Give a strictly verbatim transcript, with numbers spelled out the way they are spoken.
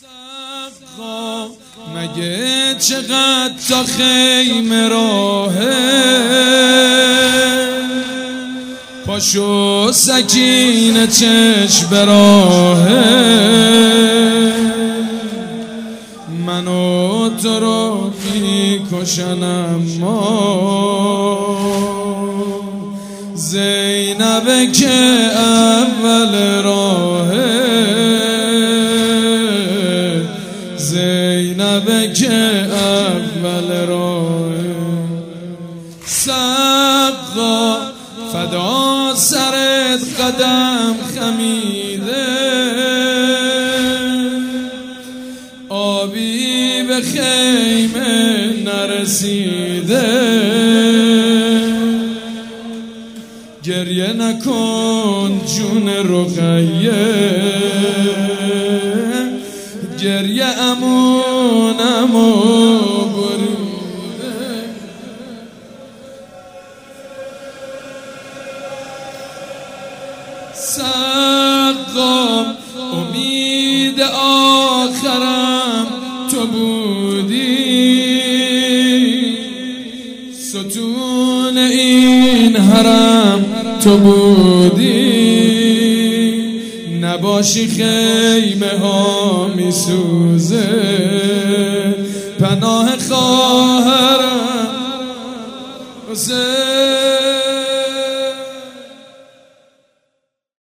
سقا مگه چقدر تا خیمه راهه، پاشو سکینه چشم براهه، منو تو رو میکشن اما زینبه که اول راهه، زینبه که اول راهه. سقا فدا سرت قدم خمیده، آبی به خیمه نرسیده، گریه نکن جون رقیه، گریه امون امو بریده. سقا امید آخرم تو بودی، ستون این حرم تو بودی، نباشی خیمه ها میسوزه، پناه خواهرم